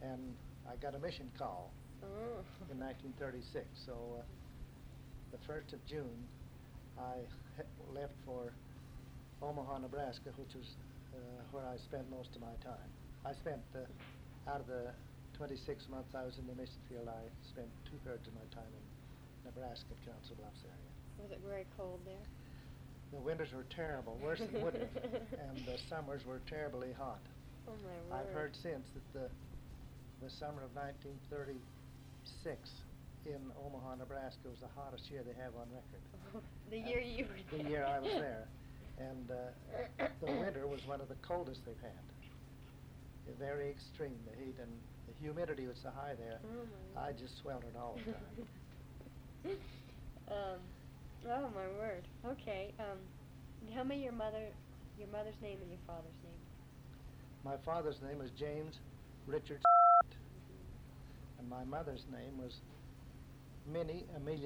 and I got a mission call in 1936. So the 1st of June, I left for Omaha, Nebraska, which was where I spent most of my time. I spent, out of the 26 months I was in the mission field, I spent 2/3 of my time in Nebraska, Council Bluffs area. Was it very cold there? The winters were terrible, worse than Woodruff, and the summers were terribly hot. Oh my word. I've heard since that the summer of 1936 in Omaha, Nebraska was the hottest year they have on record. The year you were there. The year I was there. And the winter was one of the coldest they've had. Very extreme, the heat, and the humidity was so high there, I just sweltered all the time. Oh my word. Okay. Tell me your mother's name and your father's name. My father's name was James Richard, and my mother's name was Minnie Amelia.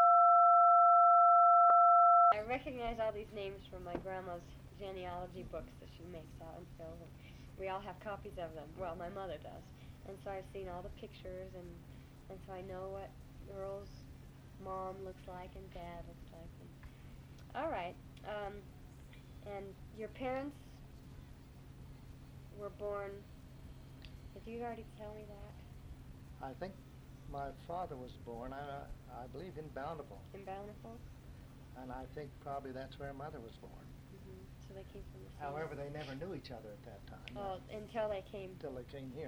I recognize all these names from my grandma's genealogy books that she makes out and sells, and we all have copies of them. Well, my mother does. And so I've seen all the pictures, and so I know what Earl's mom looks like and dad looks like. All right. And your parents were born, did you already tell me that? I think my father was born, I believe, in Bountiful. In Bountiful? And I think probably that's where mother was born. So they came from the same. However, they never knew each other at that time. Oh, until they came. Until they came here.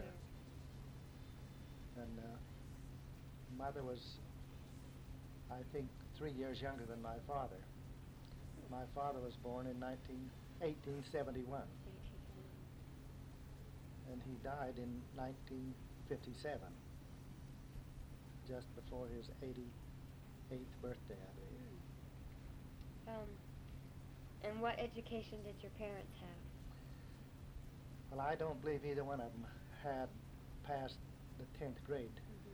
And mother was, I think, 3 years younger than my father. My father was born in 1871. And he died in 1957, just before his 88th birthday, I believe. And what education did your parents have? Well, I don't believe either one of them had passed the 10th grade.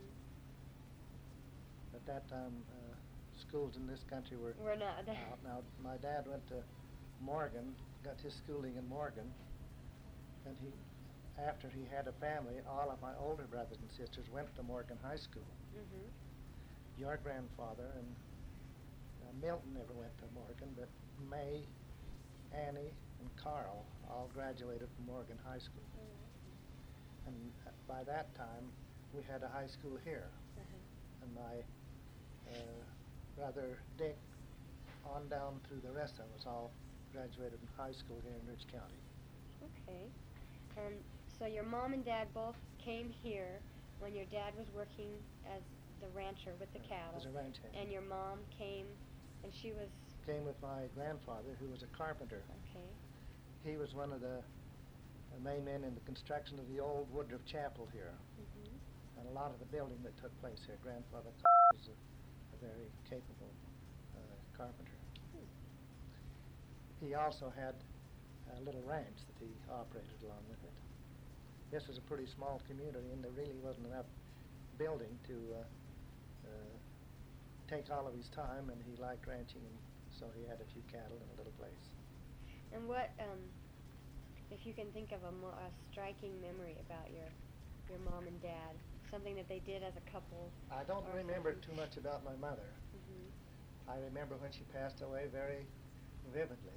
At that time, schools in this country were not out. Now, my dad went to Morgan, got his schooling in Morgan, and after he had a family, all of my older brothers and sisters went to Morgan High School. Your grandfather and Milton never went to Morgan, but May, Annie, and Carl all graduated from Morgan High School. And by that time, we had a high school here. And my brother Dick, on down through the rest of us, all graduated from high school here in Ridge County. Okay. And so your mom and dad both came here when your dad was working as the rancher with the cattle. As a ranch hand. And your mom came, and she was... Came with my grandfather, who was a carpenter. Okay. He was one of the main men in the construction of the old Woodruff Chapel here. And a lot of the building that took place here. Grandfather was a very capable carpenter. He also had a little ranch that he operated along with it. This was a pretty small community, and there really wasn't enough building to take all of his time, and he liked ranching, and so he had a few cattle and a little place. And what, if you can think of a striking memory about your mom and dad, something that they did as a couple? I don't remember too much about my mother. I remember when she passed away very vividly,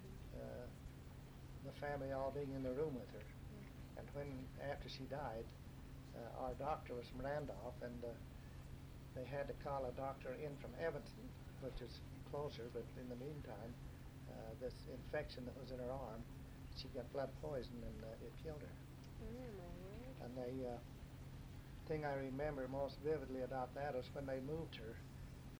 the family all being in the room with her. And after she died, our doctor was from Randolph, and they had to call a doctor in from Evanston, which is closer, but in the meantime, this infection that was in her arm, she got blood poison, and it killed her. And the thing I remember most vividly about that is when they moved her